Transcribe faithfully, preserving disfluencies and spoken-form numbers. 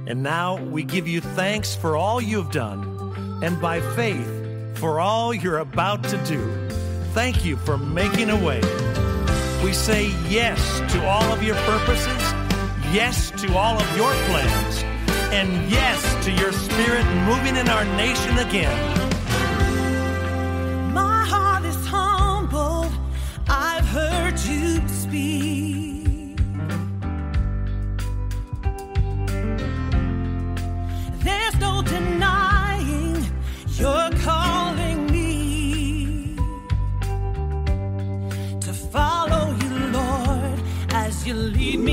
And now we give you thanks for all you've done, and by faith for all you're about to do. Thank you for making a way. We say yes to all of your purposes, yes to all of your plans, and yes to your Spirit moving in our nation again. My heart is humbled. I've heard you speak. There's no denying you're calling me to follow you, Lord, as you lead me.